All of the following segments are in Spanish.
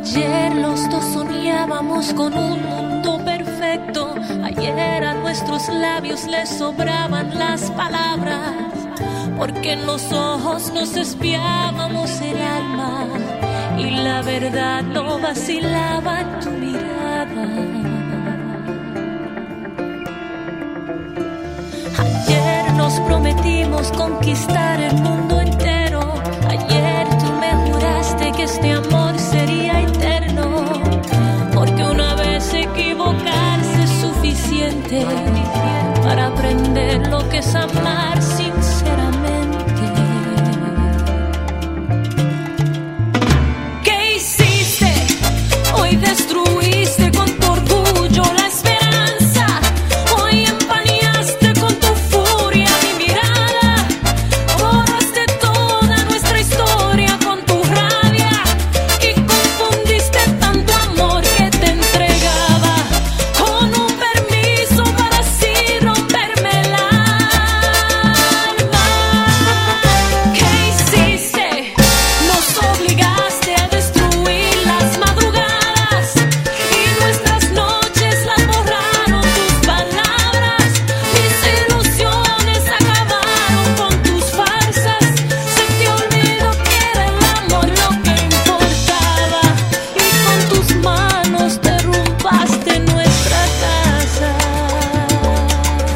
Ayer los dos soñábamos con un mundo perfecto. Ayer a nuestros labios les sobraban las palabras, porque en los ojos nos espiábamos el alma y la verdad no vacilaba en tu mirada. Ayer nos prometimos conquistar el mundo entero. Ayer tú me juraste que este amor sería eterno, porque una vez equivocarse es suficiente para aprender lo que es amar sinceramente. ¿Qué hiciste? Hoy destruiste con tu orgullo la esperanza. Hoy empañaste con tu furia mi mirada. Borraste toda nuestra historia con tu rabia y confundiste tanto amor que te entregaba con un permiso para así romperme el alma. ¿Qué hiciste? Nos obligaste a destruir las madrugadas y nuestras noches las borraron tus palabras. Mis ilusiones acabaron con tus farsas. Se te olvidó que era el amor lo que importaba y con tus manos derrumbaste nuestra casa.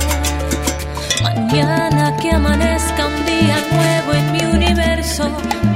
Mañana que amanezca un día nuevo en mi universo,